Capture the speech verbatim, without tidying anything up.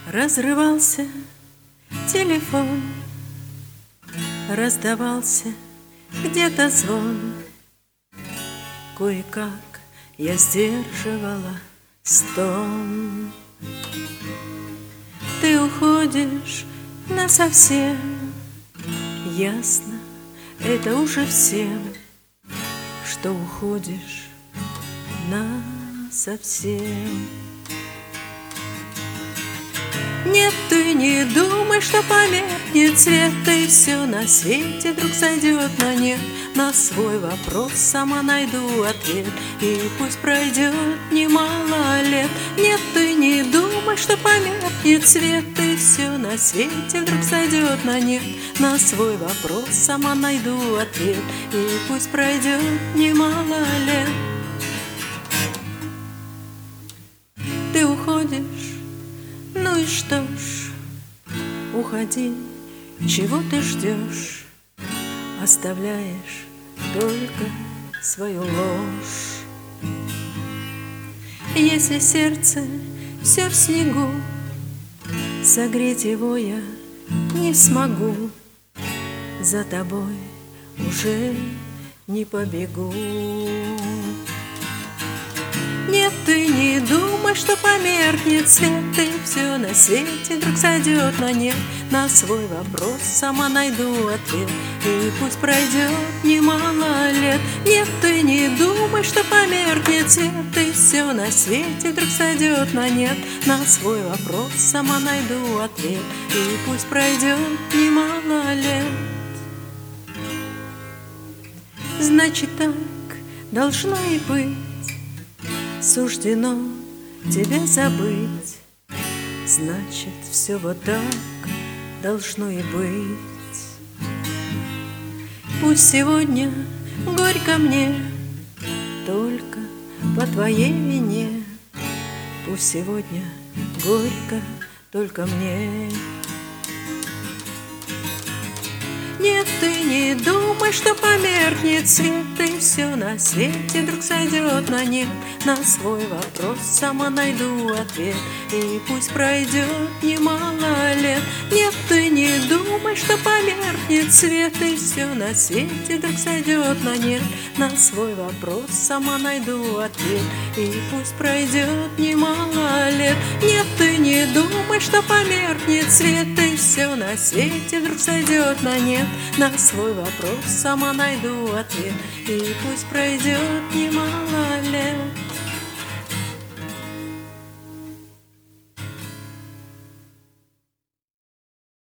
Разрывался телефон, раздавался где-то звон. Кое-как я сдерживала стон. Ты уходишь насовсем, ясно, это уже всем, что уходишь насовсем. Нет, ты не думай, что померкнет свет, и все на свете вдруг сойдет на нет. На свой вопрос сама найду ответ, и пусть пройдет немало лет. Нет, ты не думай, что померкнет свет, и все на свете вдруг сойдет на нет. На свой вопрос сама найду ответ, и пусть пройдет немало лет. Ты уходишь, ну и что ж, уходи, чего ты ждешь? Оставляешь только свою ложь. Если сердце все в снегу, согреть его я не смогу. За тобой уже не побегу. Нет, ты не думай, что померкнет свет, и все на свете вдруг сойдет на нет. На свой вопрос сама найду ответ, и пусть пройдет немало лет. Нет, ты не думай, что померкнет свет, и все на свете вдруг сойдет на нет. На свой вопрос сама найду ответ, и пусть пройдет немало лет. Значит, так должно и быть, суждено тебя забыть. Значит, все вот так должно и быть. Пусть сегодня горько мне только по твоей вине. Пусть сегодня горько только мне. Нет, ты не думай, что померкнет свет, и все на свете вдруг сойдет на нет. На свой вопрос сама найду ответ, и пусть пройдет немало лет. Нет, ты не думай, что померкнет свет, и все на свете вдруг сойдет на нет. На свой вопрос сама найду ответ, и пусть пройдет немало лет. Нет, ты не думай, что померкнет свет, и все на свете вдруг сойдет на нет. На свой вопрос сама найду ответ, и пусть пройдет немало лет.